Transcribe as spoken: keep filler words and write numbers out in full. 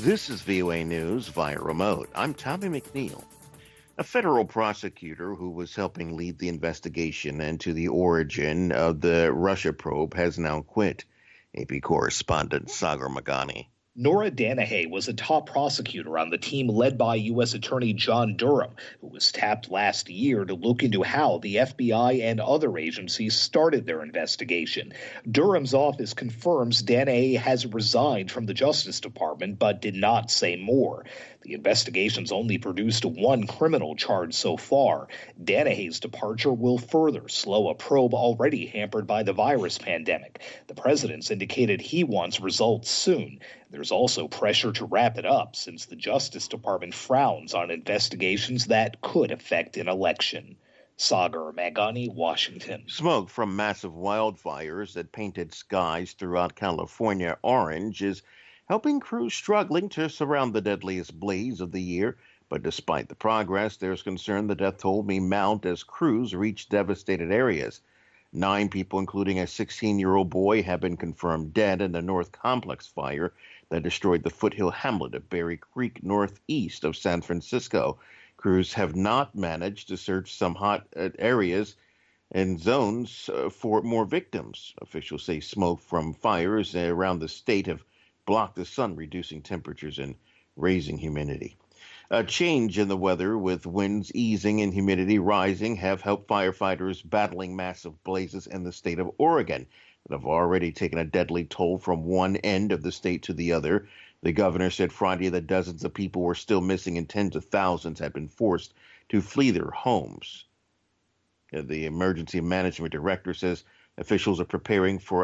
This is V O A News via remote. I'm Tommy McNeil. A federal prosecutor who was helping lead the investigation into the origin of the Russia probe has now quit. A P correspondent Sagar Magani. Nora Danahay was a top prosecutor on the team led by U S Attorney John Durham, who was tapped last year to look into how the F B I and other agencies started their investigation. Durham's office confirms Danahay has resigned from the Justice Department, but did not say more. The investigation's only produced one criminal charge so far. Danahay's departure will further slow a probe already hampered by the virus pandemic. The president's indicated he wants results soon. There's also pressure to wrap it up since the Justice Department frowns on investigations that could affect an election. Sagar Magani, Washington. Smoke from massive wildfires that painted skies throughout California orange is helping crews struggling to surround the deadliest blaze of the year. But despite the progress, there's concern the death toll may mount as crews reach devastated areas. Nine people, including a sixteen-year-old boy, have been confirmed dead in the North Complex fire that destroyed the foothill hamlet of Berry Creek, northeast of San Francisco. Crews have not managed to search some hot areas and zones uh, for more victims. Officials say smoke from fires around the state have blocked the sun, reducing temperatures and raising humidity. A change in the weather, with winds easing and humidity rising, have helped firefighters battling massive blazes in the state of Oregon that have already taken a deadly toll from one end of the state to the other. The governor said Friday that dozens of people were still missing and tens of thousands had been forced to flee their homes. The emergency management director says officials are preparing for